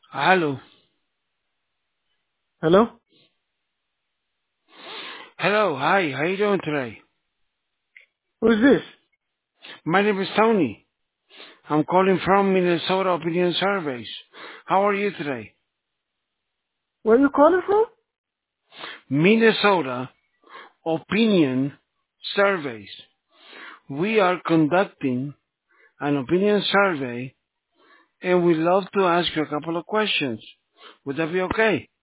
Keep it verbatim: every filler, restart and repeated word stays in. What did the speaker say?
Hello. Hello? Hello. Hi. How you doing today? Who's this? My name is Tony. I'm calling from Minnesota Opinion Surveys. How are you today? Where are you calling from? Minnesota Opinion Surveys. We are conducting an opinion survey and we'd love to ask you a couple of questions. Would that be okay?